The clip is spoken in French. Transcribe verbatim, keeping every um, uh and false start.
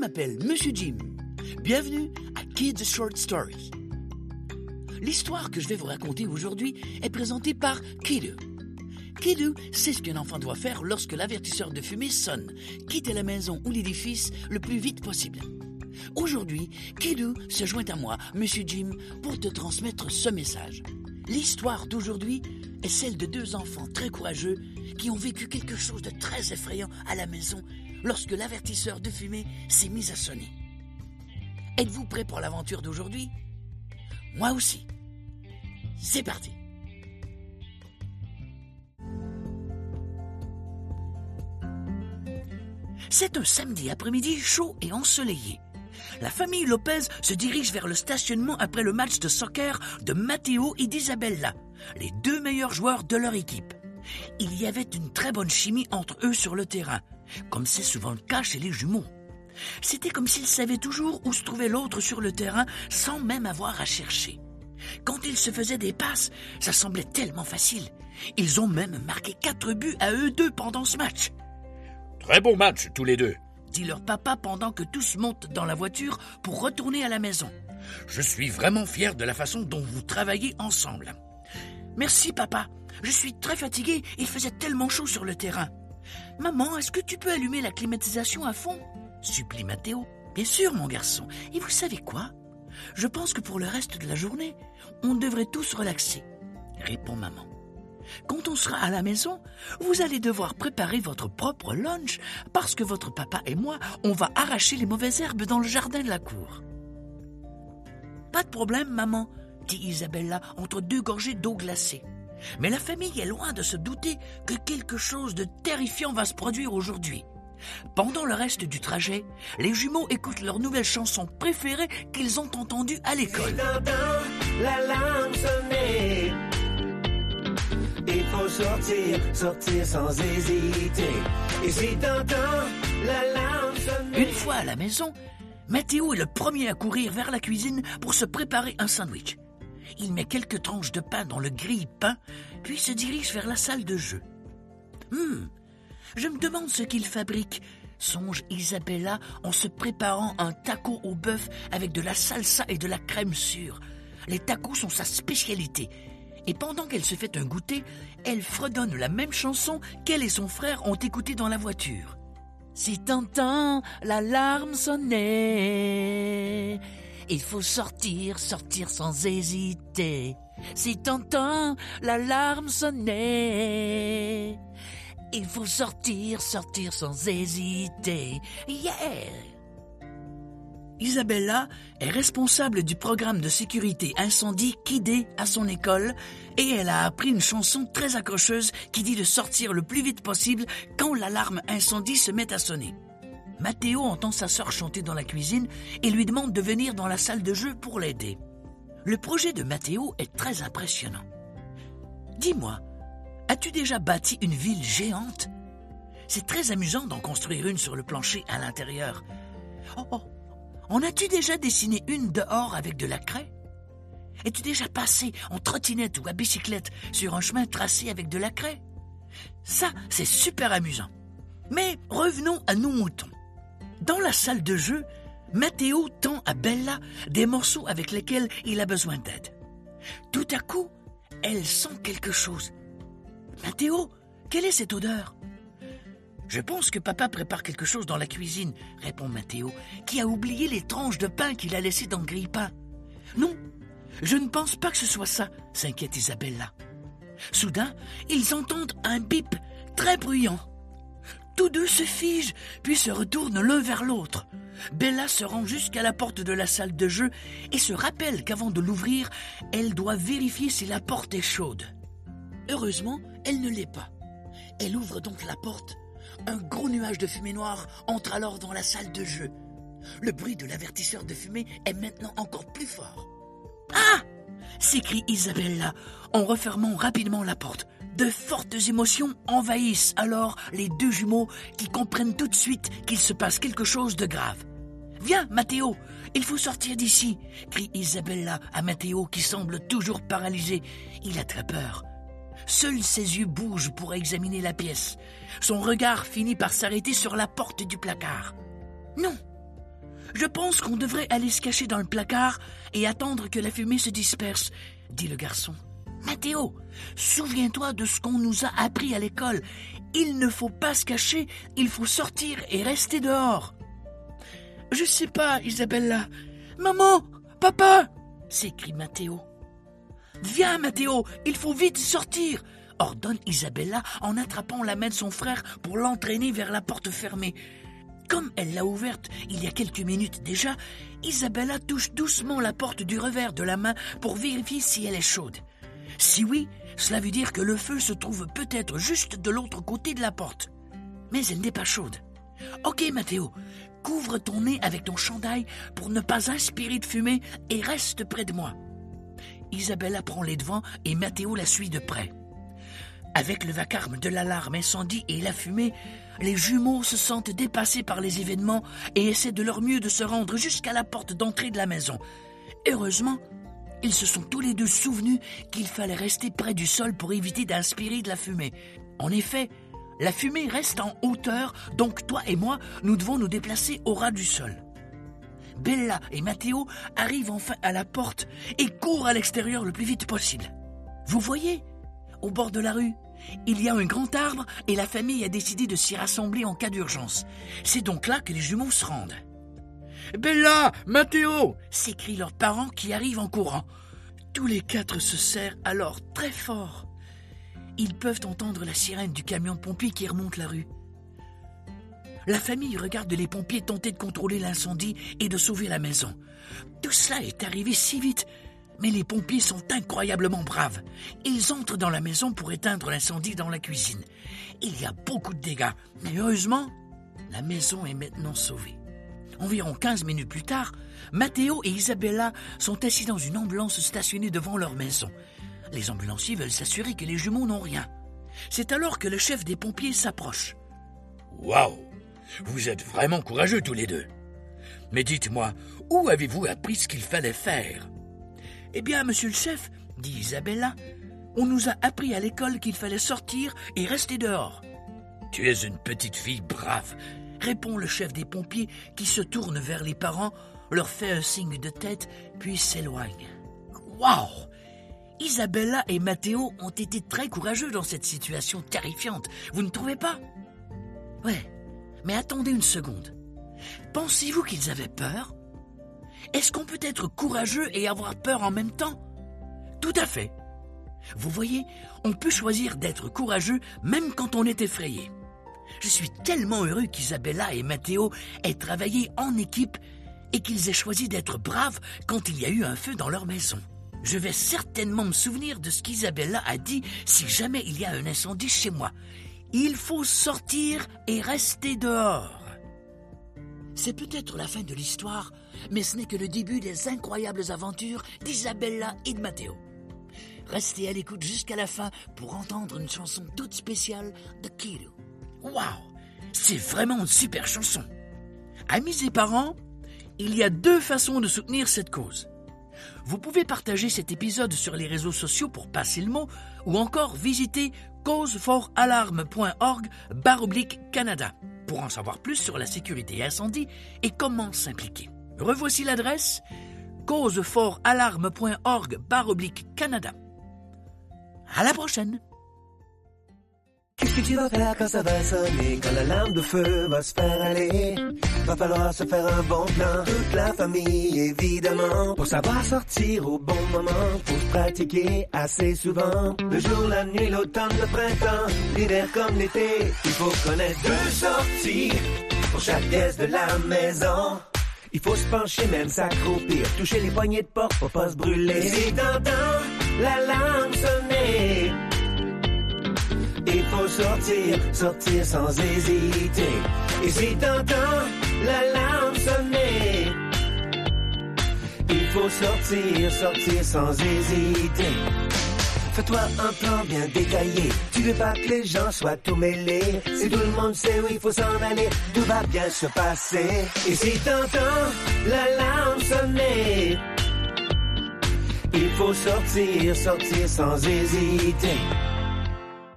m'appelle Monsieur Jim. Bienvenue à Kids Short Stories. L'histoire que je vais vous raconter aujourd'hui est présentée par Kiddo. Kiddo sait ce qu'un enfant doit faire lorsque l'avertisseur de fumée sonne. Quitter la maison ou l'édifice le plus vite possible. Aujourd'hui, Kiddo se joint à moi, Monsieur Jim, pour te transmettre ce message. L'histoire d'aujourd'hui est celle de deux enfants très courageux qui ont vécu quelque chose de très effrayant à la maison lorsque l'avertisseur de fumée s'est mis à sonner. Êtes-vous prêts pour l'aventure d'aujourd'hui? Moi aussi. C'est parti. C'est un samedi après-midi chaud et ensoleillé. La famille Lopez se dirige vers le stationnement après le match de soccer de Matteo et d'Isabella, les deux meilleurs joueurs de leur équipe. Il y avait une très bonne chimie entre eux sur le terrain, comme c'est souvent le cas chez les jumeaux. C'était comme s'ils savaient toujours où se trouvait l'autre sur le terrain sans même avoir à chercher. Quand ils se faisaient des passes, ça semblait tellement facile. Ils ont même marqué quatre buts à eux deux pendant ce match. « Très bon match, tous les deux », dit leur papa pendant que tous montent dans la voiture pour retourner à la maison. « Je suis vraiment fier de la façon dont vous travaillez ensemble. »« Merci, papa. Je suis très fatigué. Il faisait tellement chaud sur le terrain. »« Maman, est-ce que tu peux allumer la climatisation à fond ?» supplie Matteo. « Bien sûr, mon garçon. Et vous savez quoi? Je pense que pour le reste de la journée, on devrait tous relaxer, » répond maman. « Quand on sera à la maison, vous allez devoir préparer votre propre lunch parce que votre papa et moi, on va arracher les mauvaises herbes dans le jardin de la cour. »« Pas de problème, maman, » dit Isabella entre deux gorgées d'eau glacée. Mais la famille est loin de se douter que quelque chose de terrifiant va se produire aujourd'hui. Pendant le reste du trajet, les jumeaux écoutent leur nouvelle chanson préférée qu'ils ont entendue à l'école. L'alarme sonnait. Il faut sortir, sortir sans hésiter. Et si t'entends l'alarme sonner... Une fois à la maison, Matteo est le premier à courir vers la cuisine pour se préparer un sandwich. Il met quelques tranches de pain dans le grille-pain, puis se dirige vers la salle de jeu. Hum, je me demande ce qu'il fabrique, songe Isabella en se préparant un taco au bœuf avec de la salsa et de la crème sûre. Les tacos sont sa spécialité. Et pendant qu'elle se fait un goûter, elle fredonne la même chanson qu'elle et son frère ont écoutée dans la voiture. Si t'entends l'alarme sonner, il faut sortir, sortir sans hésiter. Si t'entends l'alarme sonner, il faut sortir, sortir sans hésiter. Yeah! Isabella est responsable du programme de sécurité incendie Kidé à son école et elle a appris une chanson très accrocheuse qui dit de sortir le plus vite possible quand l'alarme incendie se met à sonner. Matteo entend sa sœur chanter dans la cuisine et lui demande de venir dans la salle de jeu pour l'aider. Le projet de Matteo est très impressionnant. Dis-moi, as-tu déjà bâti une ville géante? C'est très amusant d'en construire une sur le plancher à l'intérieur. Oh, oh. En as-tu déjà dessiné une dehors avec de la craie? Es-tu déjà passé en trottinette ou à bicyclette sur un chemin tracé avec de la craie? Ça, c'est super amusant. Mais revenons à nos moutons. Dans la salle de jeu, Matteo tend à Bella des morceaux avec lesquels il a besoin d'aide. Tout à coup, elle sent quelque chose. « Matteo, quelle est cette odeur ?» « Je pense que papa prépare quelque chose dans la cuisine, » répond Matteo, qui a oublié les tranches de pain qu'il a laissées dans le grille-pain. « Non, je ne pense pas que ce soit ça, » s'inquiète Isabella. Soudain, ils entendent un bip très bruyant. Tous deux se figent, puis se retournent l'un vers l'autre. Bella se rend jusqu'à la porte de la salle de jeu et se rappelle qu'avant de l'ouvrir, elle doit vérifier si la porte est chaude. Heureusement, elle ne l'est pas. Elle ouvre donc la porte. Un gros nuage de fumée noire entre alors dans la salle de jeu. Le bruit de l'avertisseur de fumée est maintenant encore plus fort. « Ah !» s'écrie Isabella en refermant rapidement la porte. De fortes émotions envahissent alors les deux jumeaux qui comprennent tout de suite qu'il se passe quelque chose de grave. « Viens, Matteo, il faut sortir d'ici !» crie Isabella à Matteo qui semble toujours paralysé. Il a très peur. Seuls ses yeux bougent pour examiner la pièce. Son regard finit par s'arrêter sur la porte du placard. Non, Je pense qu'on devrait aller se cacher dans le placard et attendre que la fumée se disperse, dit le garçon. Mathéo, souviens-toi de ce qu'on nous a appris à l'école. Il ne faut pas se cacher, il faut sortir et rester dehors. Je sais pas, Isabella. Maman, papa, s'écrie Mathéo. Viens, Mathéo, il faut vite sortir, ordonne Isabella en attrapant la main de son frère pour l'entraîner vers la porte fermée. Comme elle l'a ouverte il y a quelques minutes déjà, Isabella touche doucement la porte du revers de la main pour vérifier si elle est chaude. Si oui, cela veut dire que le feu se trouve peut-être juste de l'autre côté de la porte. Mais elle n'est pas chaude. Ok, Mathéo, couvre ton nez avec ton chandail pour ne pas inspirer de fumée et reste près de moi. Isabella prend les devants et Mathéo la suit de près. Avec le vacarme de l'alarme incendie et la fumée, les jumeaux se sentent dépassés par les événements et essaient de leur mieux de se rendre jusqu'à la porte d'entrée de la maison. Heureusement, ils se sont tous les deux souvenus qu'il fallait rester près du sol pour éviter d'inspirer de la fumée. En effet, la fumée reste en hauteur, donc toi et moi, nous devons nous déplacer au ras du sol. Bella et Mathéo arrivent enfin à la porte et courent à l'extérieur le plus vite possible. Vous voyez, au bord de la rue, il y a un grand arbre et la famille a décidé de s'y rassembler en cas d'urgence. C'est donc là que les jumeaux se rendent. « Bella, Mathéo !» s'écrient leurs parents qui arrivent en courant. Tous les quatre se serrent alors très fort. Ils peuvent entendre la sirène du camion de pompiers qui remonte la rue. La famille regarde les pompiers tenter de contrôler l'incendie et de sauver la maison. Tout cela est arrivé si vite, mais les pompiers sont incroyablement braves. Ils entrent dans la maison pour éteindre l'incendie dans la cuisine. Il y a beaucoup de dégâts, mais heureusement, la maison est maintenant sauvée. Environ quinze minutes plus tard, Mathéo et Isabella sont assis dans une ambulance stationnée devant leur maison. Les ambulanciers veulent s'assurer que les jumeaux n'ont rien. C'est alors que le chef des pompiers s'approche. « Waouh! Vous êtes vraiment courageux tous les deux. Mais dites-moi, où avez-vous appris ce qu'il fallait faire ?»« Eh bien, monsieur le chef, dit Isabella, on nous a appris à l'école qu'il fallait sortir et rester dehors. »« Tu es une petite fille brave, » répond le chef des pompiers qui se tourne vers les parents, leur fait un signe de tête, puis s'éloigne. Waouh! Isabella et Mathéo ont été très courageux dans cette situation terrifiante, vous ne trouvez pas? Ouais, mais attendez une seconde. Pensez-vous qu'ils avaient peur? Est-ce qu'on peut être courageux et avoir peur en même temps? Tout à fait. Vous voyez, on peut choisir d'être courageux même quand on est effrayé. Je suis tellement heureux qu'Isabella et Mathéo aient travaillé en équipe et qu'ils aient choisi d'être braves quand il y a eu un feu dans leur maison. Je vais certainement me souvenir de ce qu'Isabella a dit si jamais il y a un incendie chez moi. Il faut sortir et rester dehors. C'est peut-être la fin de l'histoire, mais ce n'est que le début des incroyables aventures d'Isabella et de Mathéo. Restez à l'écoute jusqu'à la fin pour entendre une chanson toute spéciale de Kiru. Waouh, c'est vraiment une super chanson. Amis et parents, il y a deux façons de soutenir cette cause. Vous pouvez partager cet épisode sur les réseaux sociaux pour passer le mot ou encore visiter cause for alarm point org barre oblique Canada pour en savoir plus sur la sécurité incendie et comment s'impliquer. Revoici l'adresse cause for alarm point org barre oblique Canada. À la prochaine! Qu'est-ce que tu vas faire quand ça va sonner, quand l'alarme de feu va se faire aller? Va falloir se faire un bon plan, toute la famille évidemment, pour savoir sortir au bon moment, pour se pratiquer assez souvent. Le jour, la nuit, l'automne, le printemps, l'hiver comme l'été, il faut connaître deux sorties pour chaque pièce de la maison. Il faut se pencher, même s'accroupir, toucher les poignées de porte pour pas se brûler. Si t'entends l'alarme sonner, il faut sortir, sortir sans hésiter. Et si t'entends l'alarme sonner, il faut sortir, sortir sans hésiter. Fais-toi un plan bien détaillé, tu veux pas que les gens soient tout mêlés. Si tout le monde sait où il faut s'en aller, tout va bien se passer. Et si t'entends l'alarme sonner, il faut sortir, sortir sans hésiter.